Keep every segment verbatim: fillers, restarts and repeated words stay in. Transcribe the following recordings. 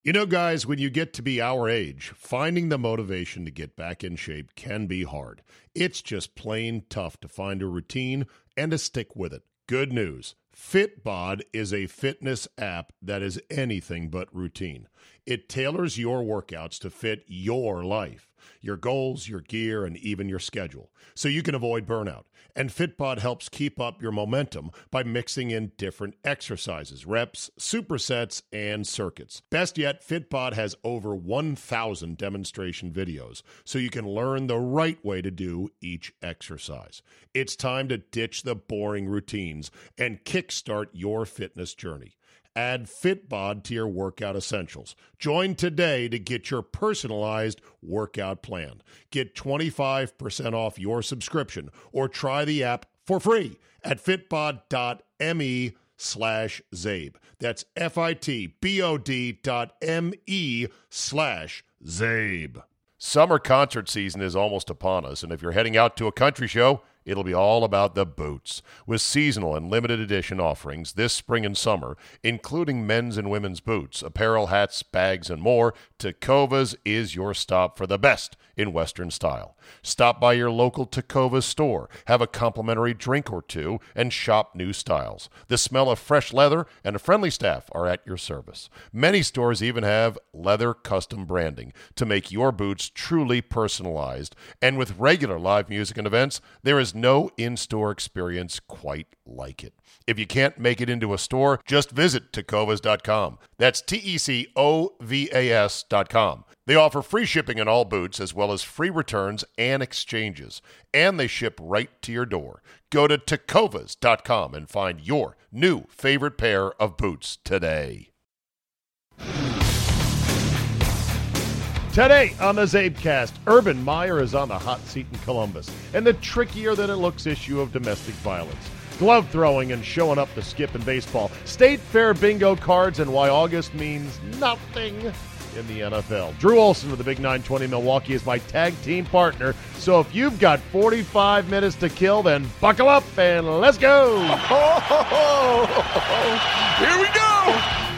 You know, guys, when you get to be our age, finding the motivation to get back in shape can be hard. It's just plain tough to find a routine and to stick with it. Good news. Fitbod is a fitness app that is anything but routine. It tailors your workouts to fit your life, your goals, your gear, and even your schedule, so you can avoid burnout. And Fitbod helps keep up your momentum by mixing in different exercises, reps, supersets, and circuits. Best yet, Fitbod has over one thousand demonstration videos, so you can learn the right way to do each exercise. It's time to ditch the boring routines and kickstart your fitness journey. Add Fitbod to your workout essentials. Join today to get your personalized workout plan. Get twenty-five percent off your subscription or try the app for free at fitbod.me slash Zabe. That's F-I-T-B-O-D dot M-E slash Zabe. Summer concert season is almost upon us, and if you're heading out to a country show, it'll be all about the boots. With seasonal and limited edition offerings this spring and summer, including men's and women's boots, apparel, hats, bags, and more, Tecovas is your stop for the best in Western style. Stop by your local Tecovas store, have a complimentary drink or two, and shop new styles. The smell of fresh leather and a friendly staff are at your service. Many stores even have leather custom branding to make your boots truly personalized. And with regular live music and events, there is no in-store experience quite like it. If you can't make it into a store, just visit tecovas dot com. That's T E C O V A S dot com. They offer free shipping on all boots as well as free returns and exchanges. And they ship right to your door. Go to tecovas dot com and find your new favorite pair of boots today. Today on the Zabecast, Urban Meyer is on the hot seat in Columbus, and the trickier-than-it-looks issue of domestic violence. Glove throwing and showing up to skip in baseball. State Fair bingo cards and why August means nothing in the N F L. Drew Olson with the Big nine twenty Milwaukee is my tag team partner. So if you've got forty-five minutes to kill, then buckle up and let's go. Here we go.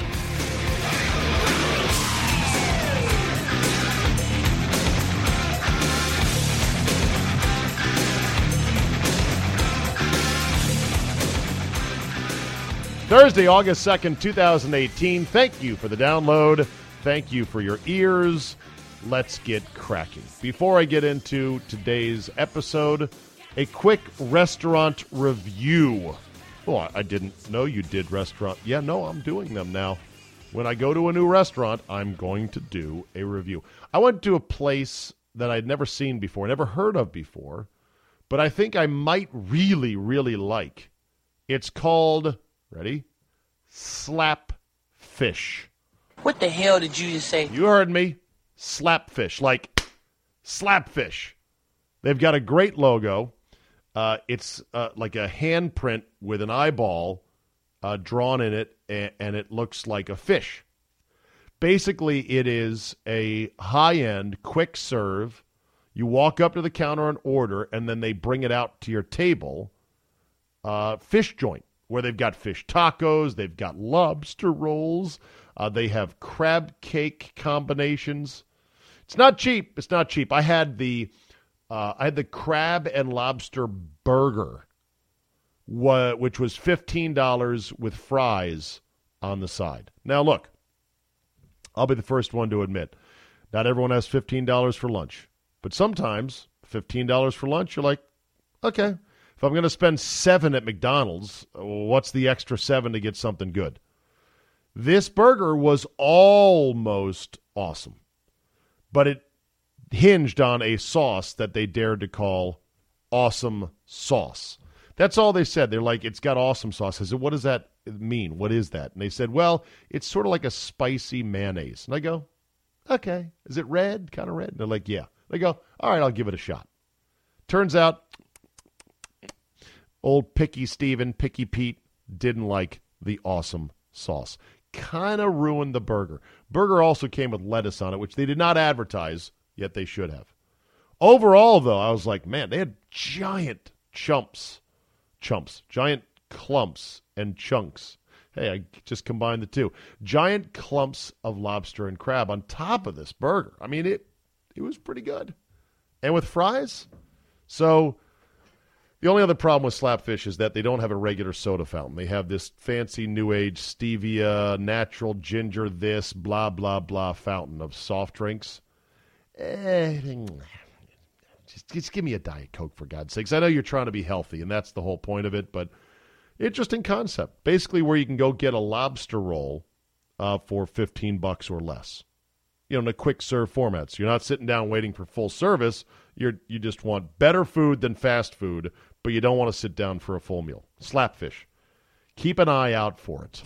Thursday, August second, twenty eighteen. Thank you for the download. Thank you for your ears. Let's get cracking. Before I get into today's episode, a quick restaurant review. Oh, I didn't know you did restaurant. Yeah, no, I'm doing them now. When I go to a new restaurant, I'm going to do a review. I went to a place that I'd never seen before, never heard of before, but I think I might really, really like. It's called... Ready? Slapfish. What the hell did you just say? You heard me. Slapfish. Like Slapfish. They've got a great logo. Uh, it's uh, like a handprint with an eyeball uh, drawn in it, and, and it looks like a fish. Basically, it is a high-end, quick serve. You walk up to the counter and order, and then they bring it out to your table. Uh, fish joint, where they've got fish tacos, they've got lobster rolls, uh, they have crab cake combinations. It's not cheap. It's not cheap. I had the uh, I had the crab and lobster burger, wh- which was fifteen dollars with fries on the side. Now, look, I'll be the first one to admit, not everyone has fifteen dollars for lunch. But sometimes fifteen dollars for lunch, you're like, okay. If I'm going to spend seven at McDonald's, what's the extra seven to get something good? This burger was almost awesome, but it hinged on a sauce that they dared to call awesome sauce. That's all they said. They're like, it's got awesome sauce. I said, what does that mean? What is that? And they said, well, it's sort of like a spicy mayonnaise. And I go, okay. Is it red? Kind of red? And they're like, yeah. They go, all right, I'll give it a shot. Turns out, old Picky Steven, Picky Pete, didn't like the awesome sauce. Kind of ruined the burger. Burger also came with lettuce on it, which they did not advertise, yet they should have. Overall, though, I was like, man, they had giant chumps, chumps, giant clumps and chunks, Hey, I just combined the two. Giant clumps of lobster and crab on top of this burger. I mean, it it was pretty good. And with fries. So the only other problem with Slapfish is that they don't have a regular soda fountain. They have this fancy new age stevia, natural ginger, this, blah, blah, blah fountain of soft drinks. Eh, just, just give me a Diet Coke, for God's sakes. I know you're trying to be healthy, and that's the whole point of it, but interesting concept. Basically where you can go get a lobster roll uh, for fifteen bucks or less. You know, in a quick serve format. So you're not sitting down waiting for full service. You're, you just want better food than fast food, but you don't want to sit down for a full meal. Slapfish. Keep an eye out for it.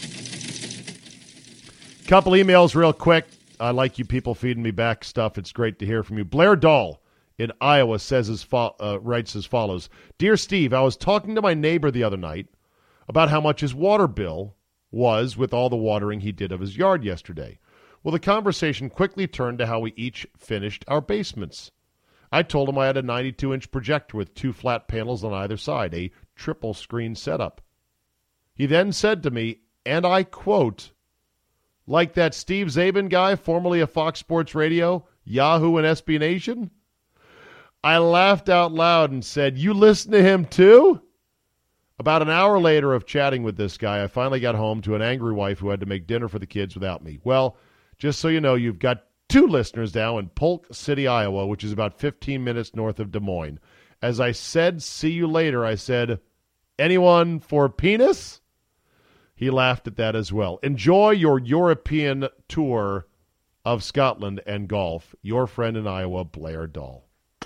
Couple emails real quick. I like you people feeding me back stuff. It's great to hear from you. Blair Dahl in Iowa says as fo- uh, writes as follows. Dear Steve, I was talking to my neighbor the other night about how much his water bill was with all the watering he did of his yard yesterday. Well, the conversation quickly turned to how we each finished our basements. I told him I had a ninety-two inch projector with two flat panels on either side, a triple screen setup. He then said to me, and I quote, like that Steve Zabin guy, formerly of Fox Sports Radio, Yahoo, and S B Nation? I laughed out loud and said, you listen to him too? About an hour later of chatting with this guy, I finally got home to an angry wife who had to make dinner for the kids without me. Well, just so you know, you've got two listeners now in Polk City, Iowa, which is about fifteen minutes north of Des Moines. As I said, see you later, I said, anyone for penis? He laughed at that as well. Enjoy your European tour of Scotland and golf. Your friend in Iowa, Blair Dahl.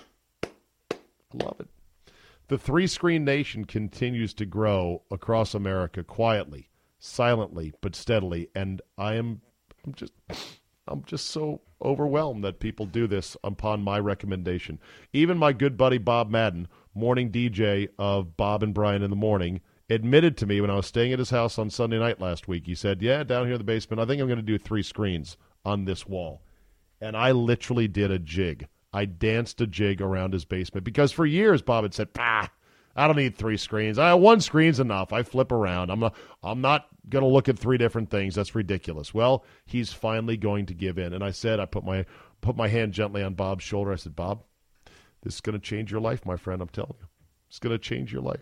Love it. The three-screen nation continues to grow across America quietly, silently, but steadily, and I am I'm just I'm just so overwhelmed that people do this upon my recommendation. Even my good buddy Bob Madden, morning D J of Bob and Brian in the Morning, admitted to me when I was staying at his house on Sunday night last week, he said, yeah, down here in the basement, I think I'm going to do three screens on this wall. And I literally did a jig. I danced a jig around his basement because for years Bob had said, "Bah, I don't need three screens. I one screen's enough. I flip around. I'm not. I'm not going to look at three different things. That's ridiculous." Well, he's finally going to give in, and I said, I put my put my hand gently on Bob's shoulder. I said, "Bob, this is going to change your life, my friend. I'm telling you, it's going to change your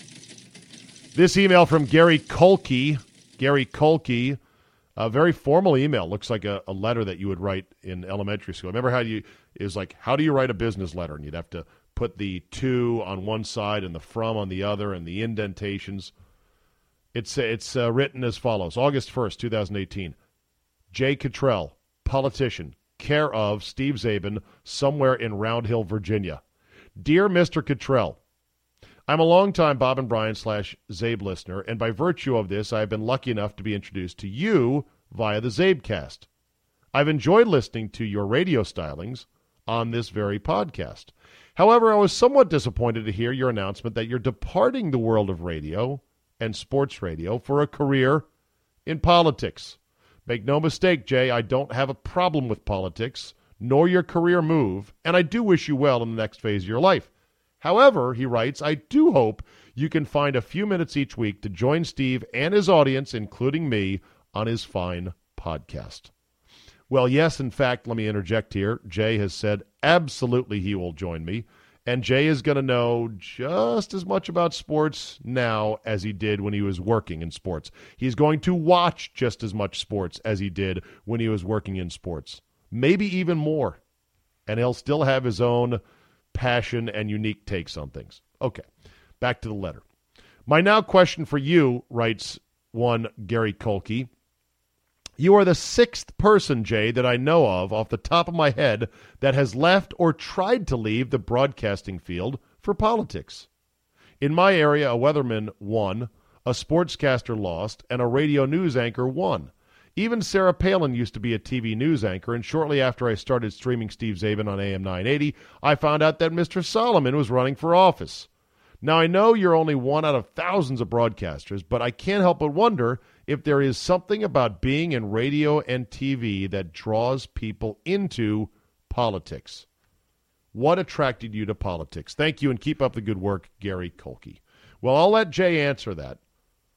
life." This email from Gary Kolke. Gary Kolke. A very formal email. Looks like a, a letter that you would write in elementary school. Remember how you, it was like, how do you write a business letter? And you'd have to put the to on one side and the from on the other and the indentations. It's, it's uh, written as follows. August first, twenty eighteen. Jay Cottrell, politician, care of Steve Zabin, somewhere in Round Hill, Virginia. Dear Mister Cottrell, I'm a longtime Bob and Brian slash Zabe listener, and by virtue of this, I have been lucky enough to be introduced to you via the Zabecast. I've enjoyed listening to your radio stylings on this very podcast. However, I was somewhat disappointed to hear your announcement that you're departing the world of radio and sports radio for a career in politics. Make no mistake, Jay, I don't have a problem with politics, nor your career move, and I do wish you well in the next phase of your life. However, he writes, I do hope you can find a few minutes each week to join Steve and his audience, including me, on his fine podcast. Well, yes, in fact, let me interject here. Jay has said absolutely he will join me, and Jay is going to know just as much about sports now as he did when he was working in sports. He's going to watch just as much sports as he did when he was working in sports, maybe even more, and he'll still have his own passion and unique takes on things. Okay, back to the letter. My now question for you, writes one Gary Kolke. You are the sixth person, Jay, that I know of off the top of my head that has left or tried to leave the broadcasting field for politics. In my area, a weatherman won, a sportscaster lost, and a radio news anchor won. Even Sarah Palin used to be a T V news anchor, and shortly after I started streaming Steve Zabin on A M nine eighty, I found out that Mister Solomon was running for office. Now, I know you're only one out of thousands of broadcasters, but I can't help but wonder if there is something about being in radio and T V that draws people into politics. What attracted you to politics? Thank you, and keep up the good work, Gary Kolke. Well, I'll let Jay answer that.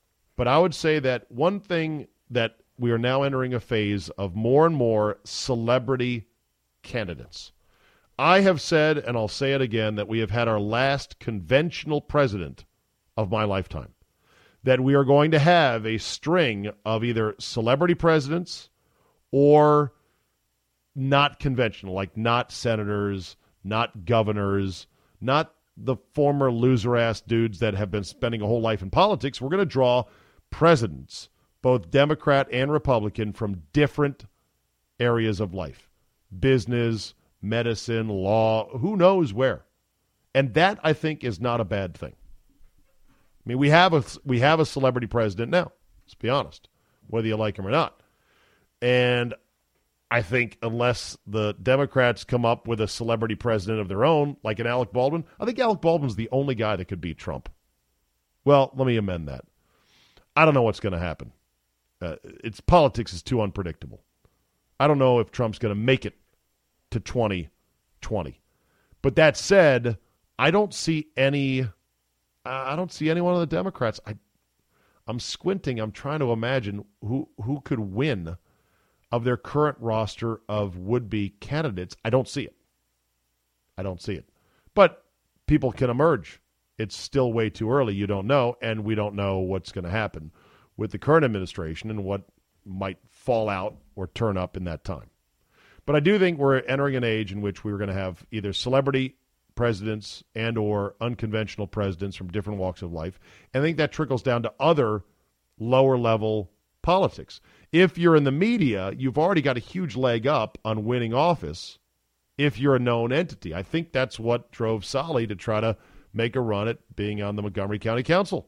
But I would say that one thing that we are now entering a phase of more and more celebrity candidates. I have said, and I'll say it again, that we have had our last conventional president of my lifetime. That we are going to have a string of either celebrity presidents or not conventional, like not senators, not governors, not the former loser-ass dudes that have been spending a whole life in politics. We're going to draw presidents, both Democrat and Republican, from different areas of life. Business, medicine, law, who knows where. And that, I think, is not a bad thing. I mean, we have a we have a celebrity president now, let's be honest, whether you like him or not. And I think unless the Democrats come up with a celebrity president of their own, like an Alec Baldwin, I think Alec Baldwin's the only guy that could beat Trump. Well, let me amend that. I don't know what's going to happen. Uh, it's politics is too unpredictable. I don't know if Trump's going to make it to twenty twenty. But that said, I don't see any... I don't see any one of the Democrats. I, I'm squinting. I'm trying to imagine who who could win of their current roster of would-be candidates. I don't see it. I don't see it. But people can emerge. It's still way too early. You don't know, and we don't know what's going to happen with the current administration and what might fall out or turn up in that time. But I do think we're entering an age in which we're going to have either celebrity presidents and or unconventional presidents from different walks of life. And I think that trickles down to other lower-level politics. If you're in the media, you've already got a huge leg up on winning office if you're a known entity. I think that's what drove Solly to try to make a run at being on the Montgomery County Council.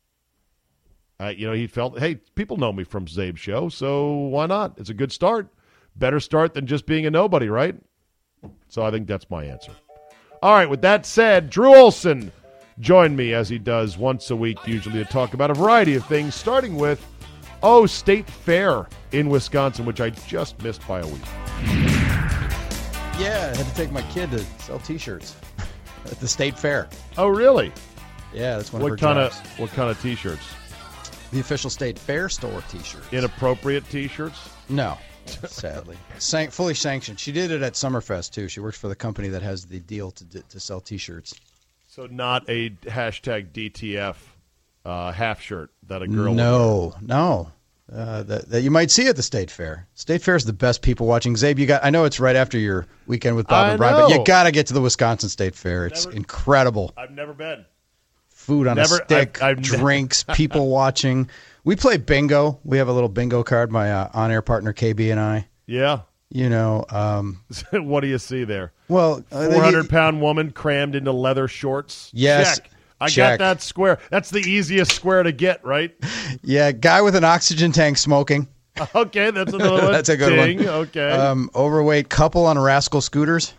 Uh, you know, he felt, hey, people know me from Zabe's show, so why not? It's a good start. Better start than just being a nobody, right? So I think that's my answer. All right, with that said, Drew Olson joined me as he does once a week, usually to talk about a variety of things, starting with, oh, State Fair in Wisconsin, which I just missed by a week. Yeah, I had to take my kid to sell T-shirts at the State Fair. Oh, really? Yeah, that's one what of her kind jobs. of What kind of T-shirts? The official State Fair store T-shirts. Inappropriate T-shirts? No. Sadly, San- fully sanctioned. She did it at Summerfest too. She works for the company that has the deal to d- to sell T-shirts. So not a hashtag D T F uh, half shirt that a girl. No, would no, uh, that, that you might see at the State Fair. State Fair is the best people watching. Zabe, you got. I know it's right after your weekend with Bob I and Brian, know. but you got to get to the Wisconsin State Fair. It's Never, incredible. I've never been. Food on never, a stick, I've, I've drinks, people watching. We play bingo. We have a little bingo card. My uh, on-air partner K B and I. Yeah. You know, um, what do you see there? Well, uh, four hundred pound woman crammed into leather shorts. Yes. Check. I check. got that square. That's the easiest square to get, right? Yeah. Guy with an oxygen tank smoking. Okay. That's another one. That's a good Ding. one. Okay. Um, overweight couple on rascal scooters.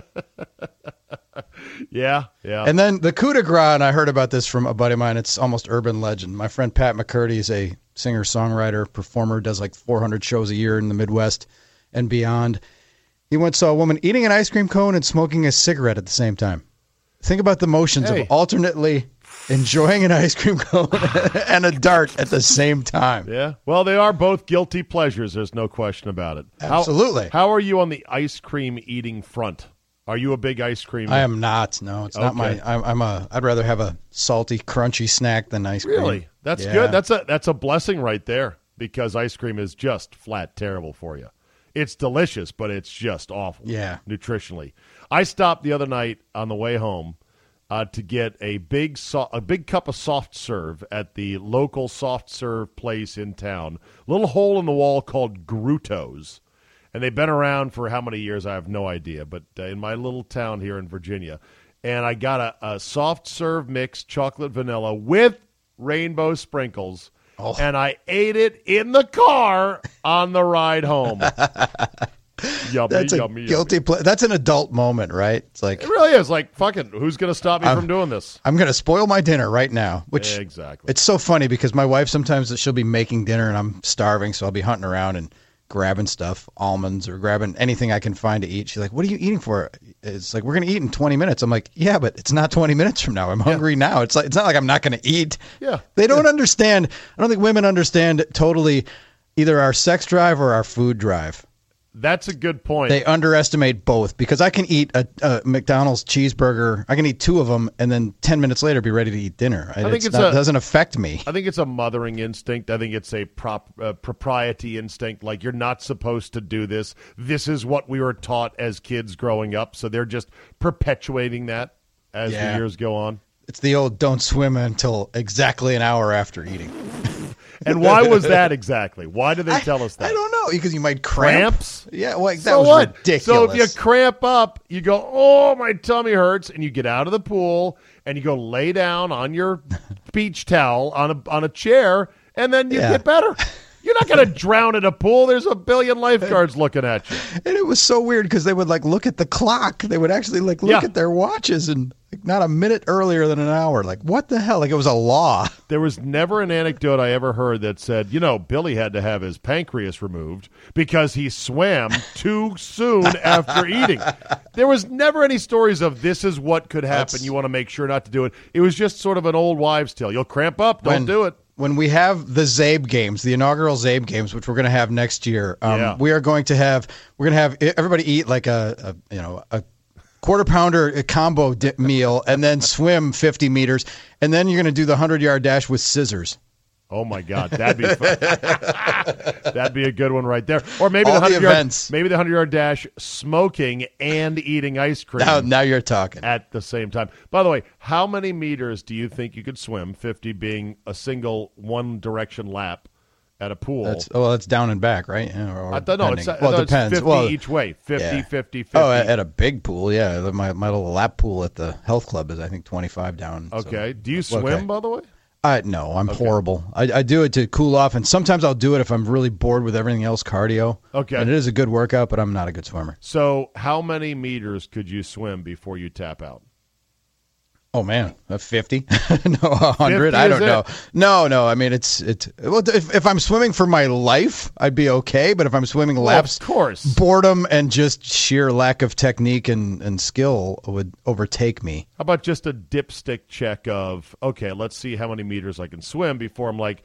yeah. Yeah. And then the coup de grace, and I heard about this from a buddy of mine. It's almost urban legend. My friend Pat McCurdy is a singer-songwriter, performer, does like four hundred shows a year in the Midwest and beyond. He once saw a woman eating an ice cream cone and smoking a cigarette at the same time. Think about the motions hey. of alternately enjoying an ice cream cone and a dart at the same time. Yeah. Well, they are both guilty pleasures. There's no question about it. Absolutely. How, how are you on the ice cream eating front? Are you a big ice cream? I am not. No, it's not Okay. my. I'm, I'm a. I'd rather have a salty, crunchy snack than ice cream. Really? That's Yeah. good. That's a that's a blessing right there because ice cream is just flat terrible for you. It's delicious, but it's just awful. Yeah. Nutritionally. I stopped the other night on the way home uh, to get a big so- a big cup of soft serve at the local soft serve place in town. Little hole in the wall called Gruto's. And they've been around for how many years, I have no idea, but uh, in my little town here in Virginia. And I got a, a soft serve mix, chocolate vanilla, with rainbow sprinkles, oh. and I ate it in the car on the ride home. Yummy, That's a yummy, guilty yummy. ple- That's an adult moment, right? It's like, It really is. Like, fucking, who's going to stop me I'm- from doing this? I'm going to spoil my dinner right now, which Exactly. it's so funny because my wife sometimes she'll be making dinner and I'm starving, so I'll be hunting around and grabbing stuff, almonds or grabbing anything I can find to eat. She's like, what are you eating for? It's like, we're going to eat in twenty minutes. I'm like, yeah, but it's not twenty minutes from now. I'm hungry yeah. now. It's like, it's not like I'm not going to eat. Yeah. They don't yeah. understand. I don't think women understand totally either our sex drive or our food drive. That's a good point. They underestimate both, because I can eat a, a McDonald's cheeseburger. I can eat two of them and then ten minutes later be ready to eat dinner. I think it's, it's not, a, it doesn't affect me. I think it's a mothering instinct. I think it's a prop, uh, propriety instinct. Like, you're not supposed to do this. This is what we were taught as kids growing up. So they're just perpetuating that as yeah. the years go on. It's the old don't swim until exactly an hour after eating. And why was that exactly? Why did they tell us that? I don't know. Because you might cramp. Cramps? Yeah, well, that so was what? ridiculous. So if you cramp up, you go, oh, my tummy hurts, and you get out of the pool, and you go lay down on your beach towel on a on a chair, and then you yeah. get better. You're not going to drown in a pool. There's a billion lifeguards looking at you. And it was so weird because they would like look at the clock. They would actually like look yeah. at their watches and like, not a minute earlier than an hour. Like, what the hell? Like, it was a law. There was never an anecdote I ever heard that said, you know, Billy had to have his pancreas removed because he swam too soon after eating. There was never any stories of this is what could happen. That's... You want to make sure not to do it. It was just sort of an old wives' tale. You'll cramp up. Don't when, do it. When we have the Zabe games, the inaugural Zabe games, which we're going to have next year, um, yeah. we are going to have we're going to have everybody eat like a, a you know a quarter pounder combo di- meal, and then swim fifty meters, and then you're going to do the hundred yard dash with scissors. Oh my God, that'd be fun. That'd be a good one right there. Or maybe All the hundred the yard, maybe the hundred yard dash, smoking and eating ice cream. Now, now you're talking at the same time. By the way, how many meters do you think you could swim? Fifty being a single one direction lap at a pool. That's, oh, well, that's down and back, right? Yeah, or, I thought no, it's, well, it it depends. Fifty well, each way. Fifty, yeah. fifty, fifty. Oh, at a big pool, yeah. My my little lap pool at the health club is I think twenty-five down. Okay. So. Do you swim, okay. by the way? Uh, no, I'm okay. horrible. I, I do it to cool off, and sometimes I'll do it if I'm really bored with everything else cardio. Okay. And it is a good workout, but I'm not a good swimmer. So how many meters could you swim before you tap out? Oh, man, a fifty? No, a hundred? I don't it? know. No, no, I mean, it's, it's well, if, if I'm swimming for my life, I'd be okay, but if I'm swimming well, laps, of course. boredom and just sheer lack of technique and, and skill would overtake me. How about just a dipstick check of, okay, let's see how many meters I can swim before I'm like,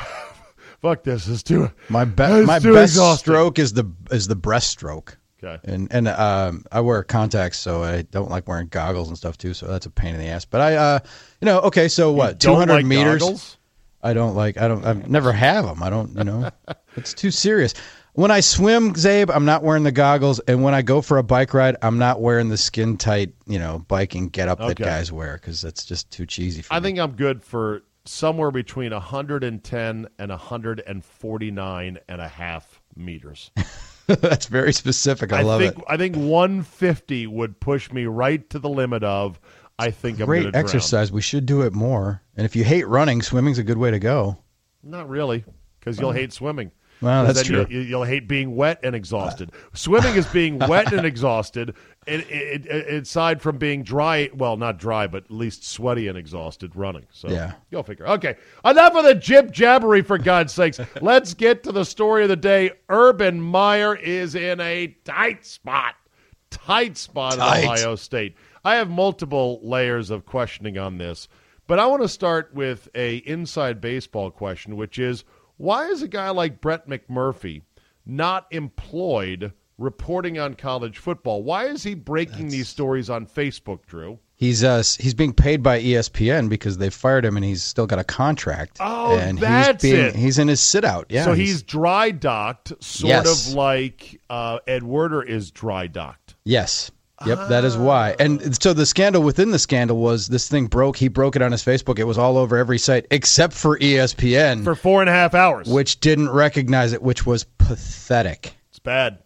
fuck this, it's too My, be- it's my too best exhausting. stroke is the is the breaststroke. Okay. And and um, I wear contacts, so I don't like wearing goggles and stuff too. So that's a pain in the ass. But I, uh, you know, okay. So what? Two hundred like meters. Goggles? I don't like. I don't. I never have them. I don't. You know, it's too serious. When I swim, Zabe, I'm not wearing the goggles, and when I go for a bike ride, I'm not wearing the skin tight, you know, biking get up okay. that guys wear because that's just too cheesy for I me. I think I'm good for somewhere between one hundred ten and one hundred forty-nine and a half meters. That's very specific. I, I love think, it. I think one fifty would push me right to the limit of, I think I'm going to Great exercise. drown. We should do it more. And if you hate running, swimming's a good way to go. Not really, because you'll hate swimming. Well, that's then true. You'll, you'll hate being wet and exhausted. Swimming is being wet and exhausted, it, it, it, aside from being dry, well, not dry, but at least sweaty and exhausted running. So yeah. You'll figure. Okay, enough of the jib jabbery, for God's sakes. Let's get to the story of the day. Urban Meyer is in a tight spot. Tight spot Tight. at Ohio State. I have multiple layers of questioning on this, but I want to start with a inside baseball question, which is, why is a guy like Brett McMurphy not employed reporting on college football? Why is he breaking That's... these stories on Facebook, Drew? He's uh he's being paid by E S P N because they fired him and he's still got a contract. Oh, and that's he's being, it. He's in his sit out. Yeah. So he's, he's dry docked, sort yes. of like uh, Ed Werder is dry docked. Yes. Yep, that is why. And so the scandal within the scandal was this thing broke. He broke it on his Facebook. It was all over every site except for E S P N. For four and a half hours. Which didn't recognize it, which was pathetic. It's bad.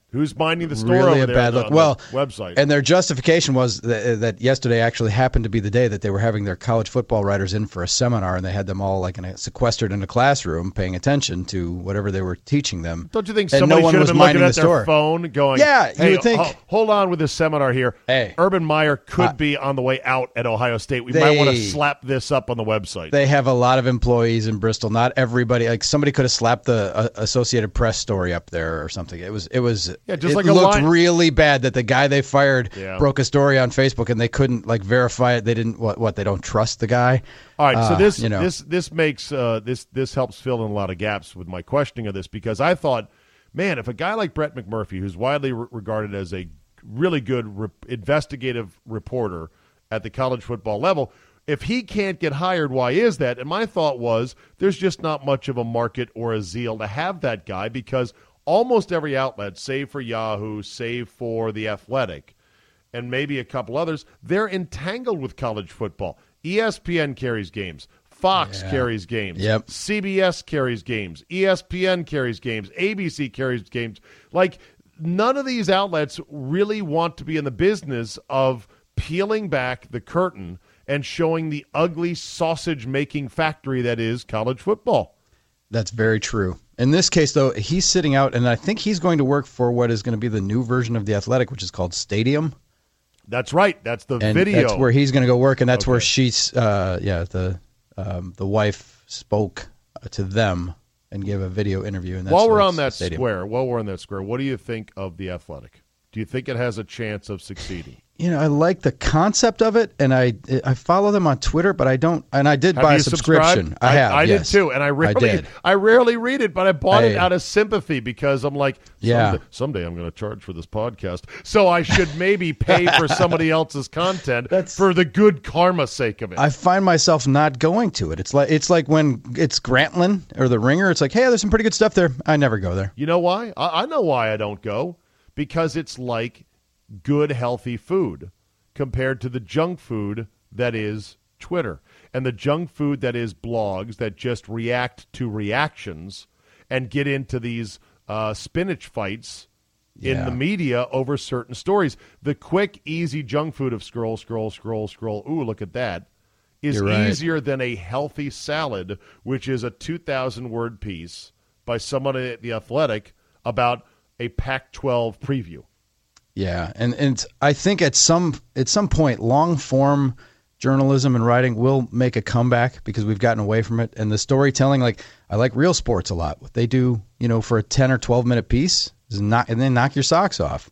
Who's minding the store really over a there bad on the, look. on Well, the website? And their justification was that, that yesterday actually happened to be the day that they were having their college football writers in for a seminar, and they had them all like in a, sequestered in a classroom paying attention to whatever they were teaching them. Don't you think and somebody no one should have was been looking minding at the their store. phone going, Yeah, you hey, would think- ho- hold on with this seminar here. Hey. Urban Meyer could Uh, be on the way out at Ohio State. We They- might want to slap this up on the website. They have a lot of employees in Bristol. Not everybody. Like somebody could have slapped the uh, Associated Press story up there or something. It was. It was. Yeah, just it like a looked line- really bad that the guy they fired Yeah. broke a story on Facebook and they couldn't like verify it. They didn't. What? What? They don't trust the guy. All right, so Uh, this you know. this this makes uh, this this helps fill in a lot of gaps with my questioning of this, because I thought, man, if a guy like Brett McMurphy, who's widely re- regarded as a really good re- investigative reporter at the college football level, if he can't get hired, why is that? And my thought was, there's just not much of a market or a zeal to have that guy, because almost every outlet, save for Yahoo, save for The Athletic, and maybe a couple others, they're entangled with college football. E S P N carries games. Fox Yeah. carries games. Yep. C B S carries games. E S P N carries games. A B C carries games. Like, none of these outlets really want to be in the business of peeling back the curtain and showing the ugly sausage-making factory that is college football. That's very true. In this case, though, he's sitting out, and I think he's going to work for what is going to be the new version of The Athletic, which is called Stadium. That's right. That's the And video. that's where he's going to go work, and that's Okay. where she's, uh, yeah, the um, the wife spoke to them and gave a video interview. And that's While we're that's on that Stadium. square, while we're on that square, what do you think of The Athletic? Do you think it has a chance of succeeding? You know, I like the concept of it, and I I follow them on Twitter, but I don't, and I did Have buy you a subscription. subscribed? I have, I, yes. did too, and I rarely, I, did. rarely read it, but I bought it Hey. out of sympathy, because I'm like, Yeah. someday, someday I'm going to charge for this podcast, so I should maybe pay for somebody else's content for the good karma sake of it. I find myself not going to it. It's like it's like when it's Grantland or The Ringer. It's like, hey, there's some pretty good stuff there. I never go there. You know why? I, I know why I don't go, because it's like good, healthy food compared to the junk food that is Twitter, and the junk food that is blogs that just react to reactions and get into these uh, spinach fights in Yeah. the media over certain stories. The quick, easy junk food of scroll, scroll, scroll, scroll, ooh, look at that, is You're right. easier than a healthy salad, which is a two thousand word piece by someone at The Athletic about a Pac twelve preview. Yeah, and and it's- I think at some at some point, long form journalism and writing will make a comeback because we've gotten away from it. And the storytelling, like I like Real Sports a lot. What they do, you know, for a ten or twelve minute piece is knock and then knock your socks off.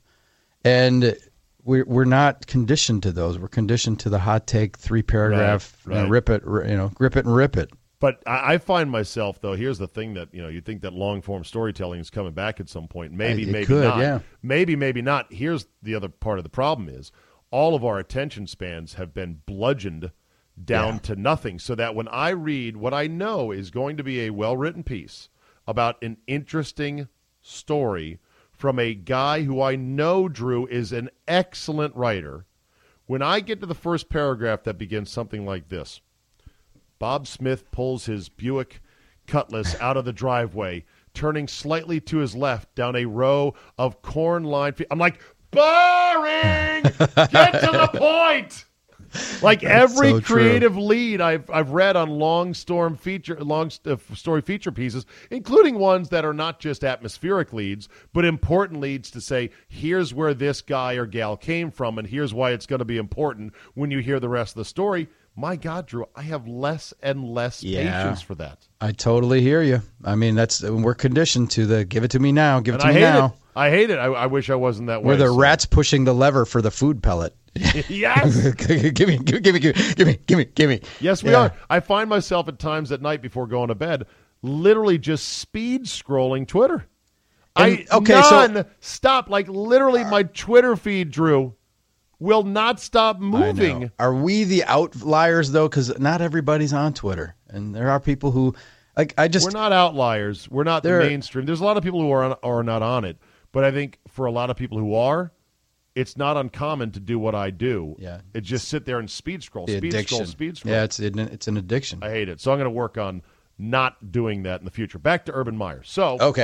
And we're we're not conditioned to those. We're conditioned to the hot take, three paragraph, Right, you know, right. rip it, ri- you know, grip it and rip it. But I, I find myself, though, here's the thing that, you know, you think that long-form storytelling is coming back at some point. Maybe, It maybe could, not. yeah. Maybe, maybe not. Here's the other part of the problem is all of our attention spans have been bludgeoned down Yeah. to nothing, so that when I read what I know is going to be a well-written piece about an interesting story from a guy who I know, Drew, is an excellent writer, when I get to the first paragraph that begins something like this: Bob Smith pulls his Buick Cutlass out of the driveway, turning slightly to his left down a row of corn-lined fields. I'm like, boring! Get to the point! Like every so true. creative lead I've I've read on long storm feature long uh, story feature pieces, including ones that are not just atmospheric leads, but important leads to say, here's where this guy or gal came from, and here's why it's going to be important when you hear the rest of the story. My God, Drew, I have less and less Yeah. patience for that. I totally hear you. I mean, that's we're conditioned to the give it to me now, give it And to I me hate now. it. I hate it. I, I wish I wasn't that way. We're the so- rats pushing the lever for the food pellet. Yes. give me, give me, give me, give me, give me, give me, give me. Yes, we Yeah. are. I find myself at times at night before going to bed literally just speed scrolling Twitter. And- I okay, so- none stop. Like literally my Twitter feed, Drew, will not stop I moving. know. Are we the outliers though? Because not everybody's on Twitter, and there are people who, like, I just We're not outliers. We're not the There- mainstream. There's a lot of people who are on, are not on it, but I think for a lot of people who are, it's not uncommon to do what I do. Yeah. It just sit there and speed scroll, the speed addiction. scroll, speed scroll. Yeah, it's an, it's an addiction. I hate it. So I'm going to work on not doing that in the future. Back to Urban Meyer. So Okay.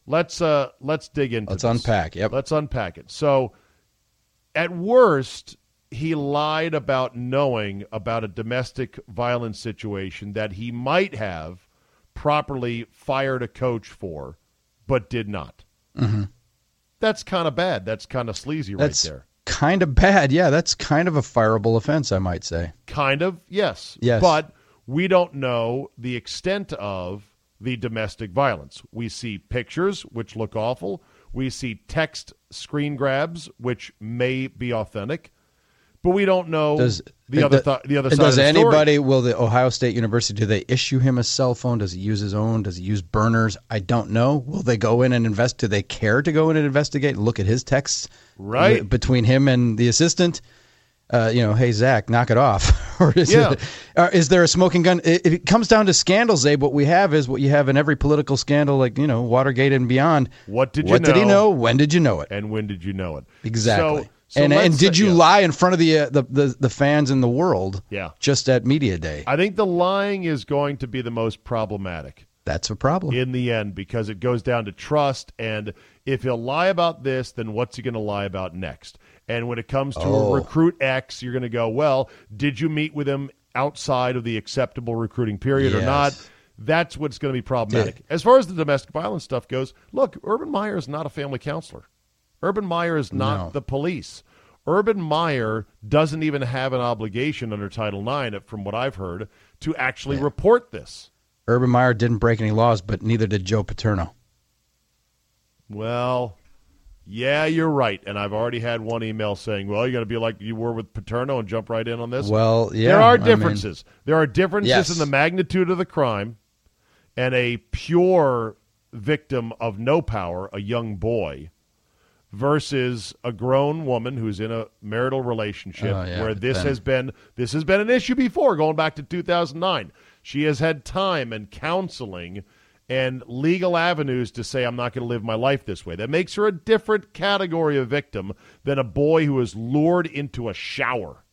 let's uh, let's dig into Let's this. unpack. Yep. Let's unpack it. So, at worst, he lied about knowing about a domestic violence situation that he might have properly fired a coach for, but did not. Mm-hmm. That's kind of bad. That's kind of sleazy That's right there. kind of bad. Yeah, that's kind of a fireable offense, I might say. Kind of, yes. Yes. But we don't know the extent of the domestic violence. We see pictures, which look awful. We see text screen grabs, which may be authentic. But we don't know Does, the other th- the other and side does of the anybody, story. will the Ohio State University, do they issue him a cell phone? Does he use his own? Does he use burners? I don't know. Will they go in and invest? Do they care to go in and investigate and look at his texts? Right. w- Between him and the assistant? Uh, you know, hey, Zach, knock it off. Or is, Yeah. it, or is there a smoking gun? If it comes down to scandals, Abe, what we have is what you have in every political scandal, like, you know, Watergate and beyond. What did you What did he know? know? When did you know it? And when did you know it? Exactly. So, so and let's and did say- you yeah. lie in front of the, uh, the the the fans in the world? Yeah. Just at media day. I think the lying is going to be the most problematic That's a problem. in the end because it goes down to trust. And if he'll lie about this, then what's he going to lie about next? And when it comes to Oh. a recruit X, you're going to go, well, did you meet with him outside of the acceptable recruiting period or Yes. not? That's what's going to be problematic. As far as the domestic violence stuff goes, look, Urban Meyer is not a family counselor. Urban Meyer is not No. the police. Urban Meyer doesn't even have an obligation under Title nine, from what I've heard, to actually Yeah. report this. Urban Meyer didn't break any laws, but neither did Joe Paterno. Well, yeah, you're right. And I've already had one email saying, well, you're going to be like you were with Paterno and jump right in on this. Well, yeah. there are I mean, differences. there are differences Yes. in the magnitude of the crime, and a pure victim of no power, a young boy, versus a grown woman who's in a marital relationship Oh, yeah, where but this then- has been this has been an issue before, going back to two thousand nine. She has had time and counseling and legal avenues to say, I'm not going to live my life this way. That makes her a different category of victim than a boy who is lured into a shower.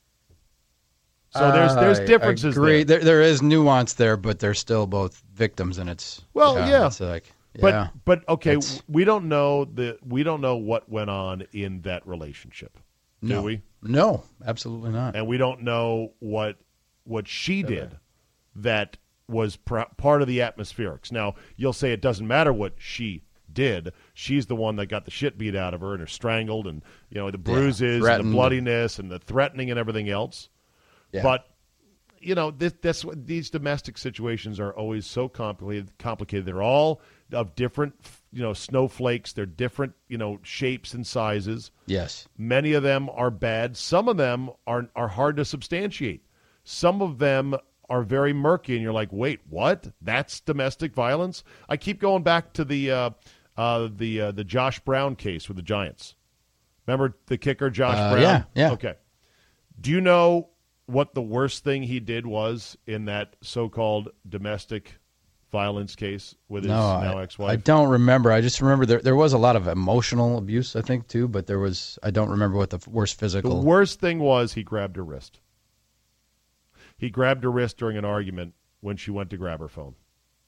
So there's there's I differences agree. there. There, there is nuance there, but they're still both victims, and it's Well, yeah. It's like, But yeah. but okay, It's- we don't know the we don't know what went on in that relationship, do no, we? No, absolutely not. And we don't know what what she did that was pr- part of the atmospherics. Now, you'll say it doesn't matter what she did. She's the one that got the shit beat out of her and are strangled, and you know the bruises, and the threatened. bloodiness, and the threatening, and everything else. Yeah. But you know, this, that's what these domestic situations are always so complicated. Complicated. They're all of different, you know, snowflakes. They're different, you know, shapes and sizes. Yes. Many of them are bad. Some of them are are hard to substantiate. Some of them are very murky, and you're like, wait, what? That's domestic violence? I keep going back to the uh, uh, the uh, the Josh Brown case with the Giants. Remember the kicker, Josh Uh, Brown? yeah, yeah. Okay. Do you know what the worst thing he did was in that so-called domestic violence case with his No, now I, ex-wife? I don't remember. I just remember there there was a lot of emotional abuse, I think, too, but there was, I don't remember what the worst The physical. worst thing was he grabbed her wrist. He grabbed her wrist during an argument when she went to grab her phone.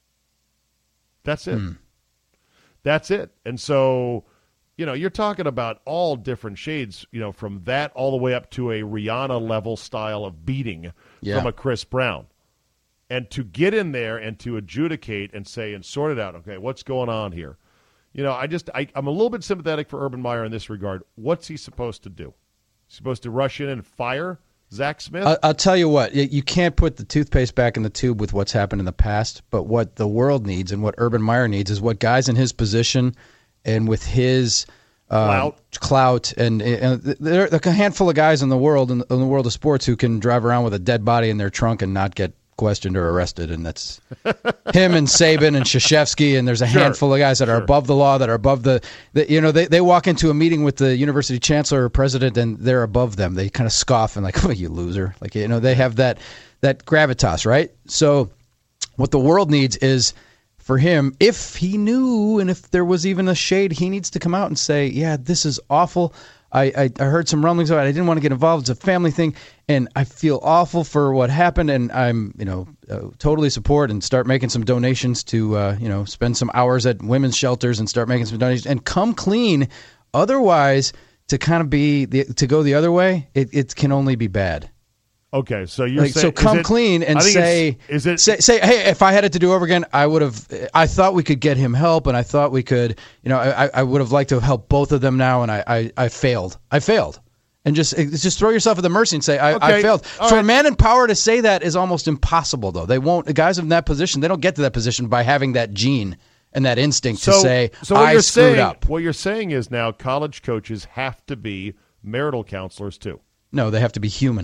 That's it. Hmm. That's it. And so, you know, you're talking about all different shades, you know, from that all the way up to a Rihanna level style of beating Yeah. from a Chris Brown. And to get in there and to adjudicate and say and sort it out, okay, what's going on here? You know, I just, I, I'm a little bit sympathetic for Urban Meyer in this regard. What's he supposed to do? He's supposed to rush in and fire Zach Smith? I, I'll tell you what, y- you can't put the toothpaste back in the tube with what's happened in the past, but what the world needs and what Urban Meyer needs is what guys in his position and with his uh, Clout. clout and, and there are a handful of guys in the world, in the, in the world of sports, who can drive around with a dead body in their trunk and not get questioned or arrested, and that's him and Saban and Krzyzewski, and there's a Sure. handful of guys that are Sure. above the law, that are above the, the you know, they, they walk into a meeting with the university chancellor or president, and they're above them. They kind of scoff and like, oh, you loser. Like, you know, they have that, that gravitas, right? So what the world needs is for him, if he knew and if there was even a shade, he needs to come out and say, yeah, this is awful. I, I, I heard some rumblings about it. I didn't want to get involved. It's a family thing, and I feel awful for what happened, and I'm, you know, uh, totally support and start making some donations to, uh, you know, spend some hours at women's shelters and start making some donations and come clean. Otherwise, to kind of be, the, to go the other way, it, it can only be bad. Okay, so you're like, saying so come it, clean and say, is it say, say, hey, if I had it to do over again, I would have. I thought we could get him help, and I thought we could, you know, I, I would have liked to have helped both of them now, and I, I, I failed. I failed, and just just throw yourself at the mercy and say, I, okay. I failed. All For right. a man in power to say that is almost impossible, though. They won't. Guys in that position, they don't get to that position by having that gene and that instinct so, to say, so what I you're screwed saying, up. What you're saying is now college coaches have to be marital counselors too. No, they have to be human.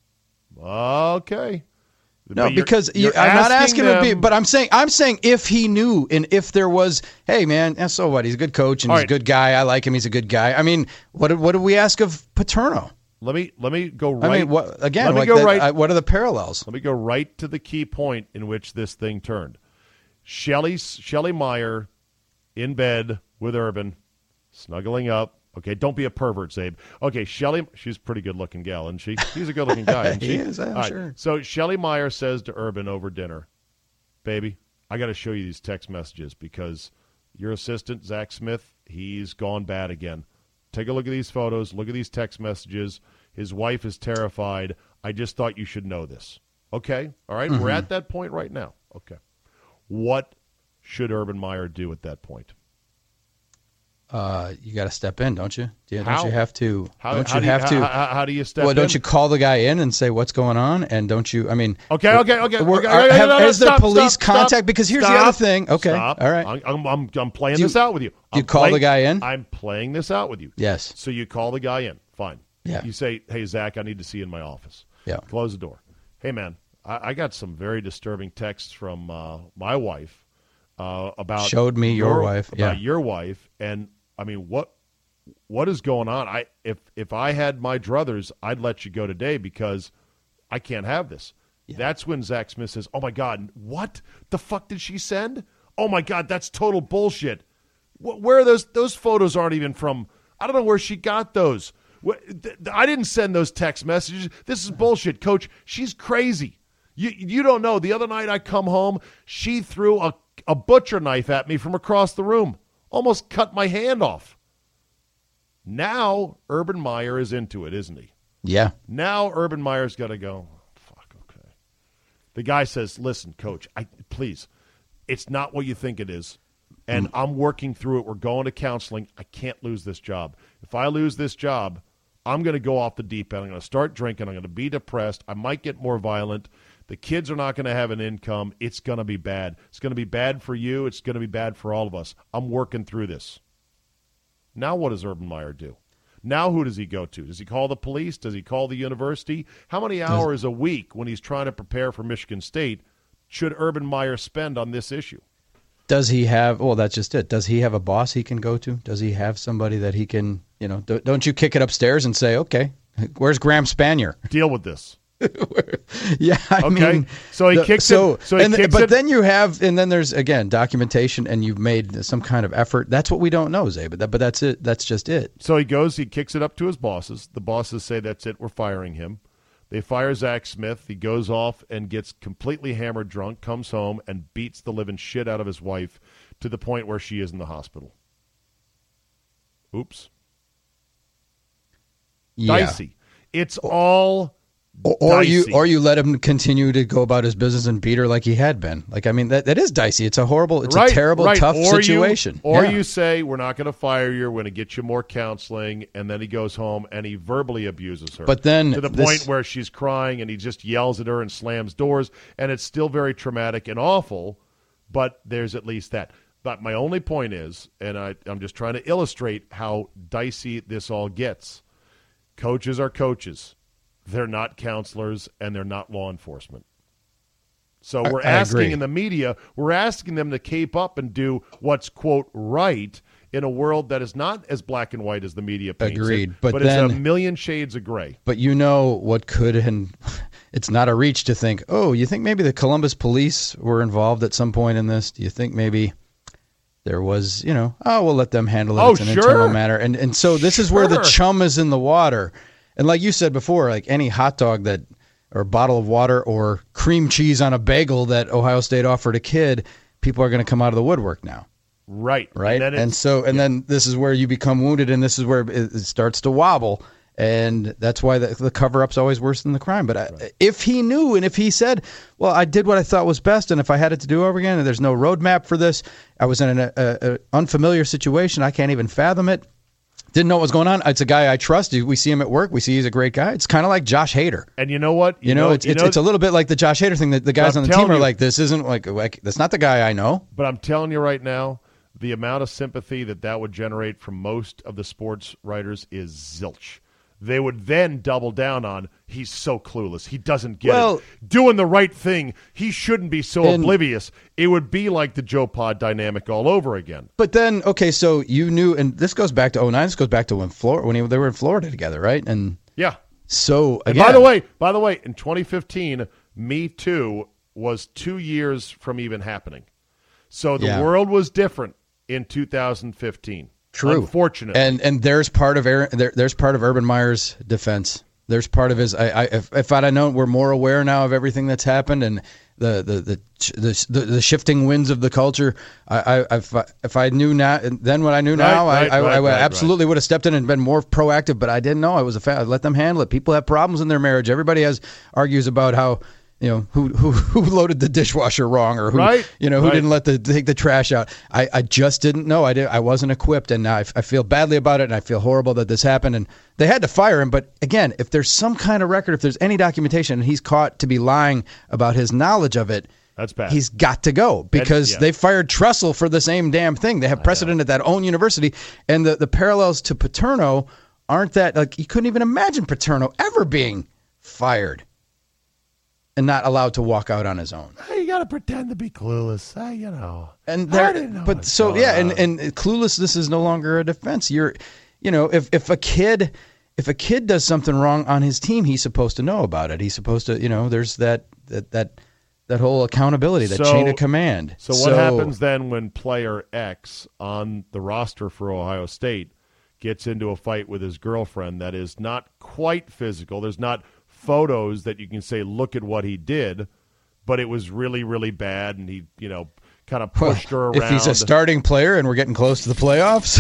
Okay. No, But you're- because you, you're I'm not asking him to be, them- but I'm saying I'm saying if he knew and if there was, hey man, yeah, so what? He's a good coach and All he's right. a good guy. I like him. He's a good guy. I mean, what did, what did we ask of Paterno? Let me let me go right. I mean, what again? Let me like go that, right. I, what are the parallels? Let me go right to the key point in which this thing turned. Shelly Shelly Meyer in bed with Urban, snuggling up. Okay, don't be a pervert, Zabe. Okay, Shelly, she's a pretty good-looking gal, isn't she? She's a good-looking guy, isn't she? He is, I'm All right, sure. So Shelly Meyer says to Urban over dinner, baby, I got to show you these text messages because your assistant, Zach Smith, he's gone bad again. Take a look at these photos. Look at these text messages. His wife is terrified. I just thought you should know this. Okay? All right? Mm-hmm. We're at that point right now. Okay. What should Urban Meyer do at that point? Uh, you got to step in, don't you? Yeah, How? don't you have to? How, don't how you do have to? How, how, how do you step well, in? don't you call the guy in and say what's going on? And don't you? I mean, Okay, okay, okay. we're- okay, are- okay, have- no, no, has there stop, police stop, contact? stop, Because here's the stop, other thing. Okay, stop. all right. I'm, I'm, I'm, I'm playing Do you- this out with you. you I'm call the playing- guy in? I'm playing this out with you. Yes. So you call the guy in. Fine. Yeah. You say, hey, Zach, I need to see you in my office. Yeah. Close the door. Hey, man, I, I got some very disturbing texts from uh, my wife uh, about Showed me your wife, about yeah. your wife, and I mean, what what is going on? I if if I had my druthers, I'd let you go today because I can't have this. Yeah. That's when Zach Smith says, "Oh my God, what the fuck did she send? Oh my God, that's total bullshit. Wh- Where are those? Those photos aren't even from. I don't know where she got those. Wh- th- I didn't send those text messages. This is bullshit, Coach. She's crazy. You you don't know. The other night I come home, she threw a a butcher knife at me from across the room, almost cut my hand off." Now Urban Meyer is into it, isn't he? Yeah. Now Urban Meyer's got to go, fuck, okay. The guy says, listen, Coach, I please, it's not what you think it is, and I'm working through it. We're going to counseling. I can't lose this job. If I lose this job, I'm going to go off the deep end. I'm going to start drinking. I'm going to be depressed. I might get more violent. The kids are not going to have an income. It's going to be bad. It's going to be bad for you. It's going to be bad for all of us. I'm working through this. Now what does Urban Meyer do? Now who does he go to? Does he call the police? Does he call the university? How many hours a week when he's trying to prepare for Michigan State should Urban Meyer spend on this issue? Does he have, well, that's just it. Does he have a boss he can go to? Does he have somebody that he can, you know, do, don't you kick it upstairs and say, okay, where's Graham Spanier? Deal with this. Yeah, I Okay, mean, so he the- kicks so, it. So he and, kicks but it. then you have, and then there's again documentation, and you've made some kind of effort. That's what we don't know, Zay. But that, but that's it. That's just it. So he goes, he kicks it up to his bosses. The bosses say, that's it, we're firing him. They fire Zach Smith. He goes off and gets completely hammered drunk, comes home, and beats the living shit out of his wife to the point where she is in the hospital. Oops. Yeah. Dicey. It's all Or, or you, dicey. or you let him continue to go about his business and beat her like he had been. Like I mean, that that is dicey. It's a horrible, it's Right, a terrible, right. tough Or you- situation. or Yeah. you say, we're not going to fire you, we're going to get you more counseling, and then he goes home and he verbally abuses her. But then to the this- point where she's crying and he just yells at her and slams doors, and it's still very traumatic and awful, but there's at least that. But my only point is, and I, I'm just trying to illustrate how dicey this all gets, coaches are coaches. They're not counselors, and they're not law enforcement. So we're I asking agree. in the media, we're asking them to cape up and do what's, quote, right in a world that is not as black and white as the media paints Agreed. it, But but then, it's a million shades of gray. But you know what could, and it's not a reach to think, oh, you think maybe the Columbus police were involved at some point in this? Do you think maybe there was, you know, oh, we'll let them handle it. Oh, it's an sure. internal matter. And and so this is where the Sure. chum is in the water. And like you said before, like any hot dog that, or bottle of water or cream cheese on a bagel that Ohio State offered a kid, people are going to come out of the woodwork now. Right. Right. And, And, so, and yeah. then this is where you become wounded, and this is where it, it starts to wobble. And that's why the, the cover-up's always worse than the crime. But I, Right. if he knew, and if he said, well, I did what I thought was best, and if I had it to do over again, and there's no roadmap for this, I was in an a, a unfamiliar situation, I can't even fathom it, didn't know what was going on. It's a guy I trust. We see him at work. We see he's a great guy. It's kind of like Josh Hader. And you know what? You, you know, know, it's you it's, know, it's a little bit like the Josh Hader thing. That the guys I'm on the team are you, like, this isn't like, like that's not the guy I know. But I'm telling you right now, the amount of sympathy that that would generate from most of the sports writers is zilch. They would then double down on, he's so clueless. He doesn't get well, it. Doing the right thing. He shouldn't be so and, oblivious. It would be like the Joe Pod dynamic all over again. But then, okay, so you knew, and this goes back to oh nine. This goes back to when Florida, when he, they were in Florida together, right? And yeah. So again, and by the way, by the way, in twenty fifteen, Me Too was two years from even happening. So the yeah. world was different in two thousand fifteen. True. Unfortunately. And and there's part of Aaron, there, there's part of Urban Meyer's defense. There's part of his. I, I if, if I'd have known, we're more aware now of everything that's happened and the the the the, the, the shifting winds of the culture. I, I if I, if I knew now, then what I knew now, right, I, right, I, I right, absolutely right. would have stepped in and been more proactive. But I didn't know. I was a fa- I'd let them handle it. People have problems in their marriage. Everybody has argues about how. You know, who who who loaded the dishwasher wrong, or who right, you know who right. didn't let the take the trash out. I, I just didn't know. I did. I wasn't equipped, and now I, I feel badly about it, and I feel horrible that this happened. And they had to fire him. But again, if there's some kind of record, if there's any documentation, and he's caught to be lying about his knowledge of it, that's bad. He's got to go because yeah. they fired Tressel for the same damn thing. They have precedent at that own university, and the the parallels to Paterno aren't that like you couldn't even imagine Paterno ever being fired. And not allowed to walk out on his own. Hey, you got to pretend to be clueless. Hey, you know. And there, I didn't know but what's so going yeah, and, on. and cluelessness is no longer a defense. You're, you know, if if a kid if a kid does something wrong on his team, he's supposed to know about it. He's supposed to, you know, there's that that that that whole accountability, that So- chain of command. So what happens then when player X on the roster for Ohio State gets into a fight with his girlfriend that is not quite physical? There's not photos that you can say, look at what he did, but it was really, really bad, and he, you know, kind of pushed her around. If he's a starting player and we're getting close to the playoffs,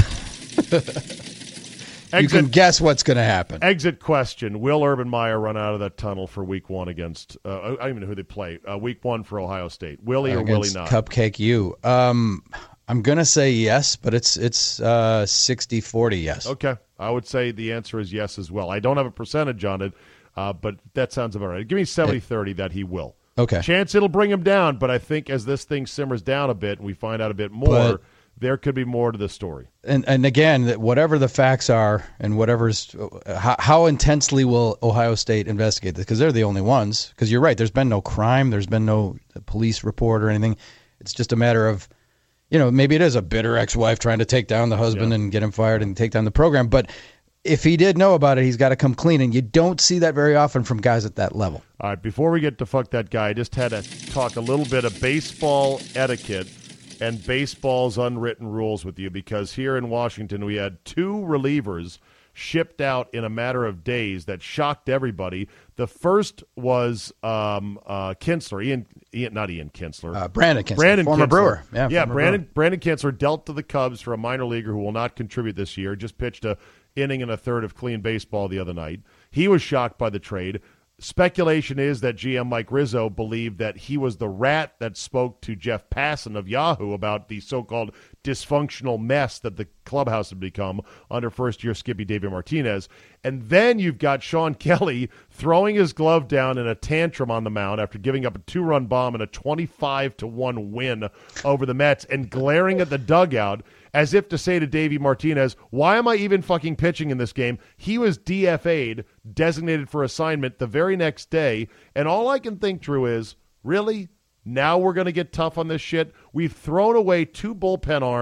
you exit, can guess what's going to happen. exit question: will Urban Meyer run out of that tunnel for Week One against? Uh, I don't even know who they play. Uh, week One for Ohio State. Will he or will he Against not? Cupcake U. Um, I'm going to say yes, but it's it's uh, sixty forty yes. Okay, I would say the answer is yes as well. I don't have a percentage on it. Uh, but that sounds about right. Give me seventy thirty that he will. Okay. Chance it'll bring him down, but I think as this thing simmers down a bit and we find out a bit more, But- there could be more to the story. And and again, that whatever the facts are, and whatever's how, how intensely will Ohio State investigate this? Because they're the only ones. Because you're right, there's been no crime, there's been no police report or anything. It's just a matter of, you know, maybe it is a bitter ex-wife trying to take down the husband Yeah. and get him fired and take down the program. But if he did know about it, he's got to come clean, and you don't see that very often from guys at that level. All right, before we get to fuck that guy, I just had to talk a little bit of baseball etiquette and baseball's unwritten rules with you, because here in Washington we had two relievers shipped out in a matter of days that shocked everybody. The first was um, uh, Kinsler, Ian, Ian, not Ian Kinsler. Uh, Brandon Kinsler, Brandon former Kinsler. Brewer. Yeah, yeah former Brandon Brewer. Brandon Kinsler dealt to the Cubs for a minor leaguer who will not contribute this year. Just pitched a inning and a third of clean baseball the other night. He was shocked by the trade. Speculation is that G M Mike Rizzo believed that he was the rat that spoke to Jeff Passan of Yahoo about the so-called dysfunctional mess that the clubhouse had become under first-year Skippy David Martinez. And then you've got Sean Kelly throwing his glove down in a tantrum on the mound after giving up a two-run bomb and a twenty-five to one win over the Mets and glaring at the dugout as if to say to Davey Martinez, why am I even fucking pitching in this game? He was D F A'd, designated for assignment, the very next day, and all I can think, Drew, is, really? Now we're going to get tough on this shit? We've thrown away two bullpen arms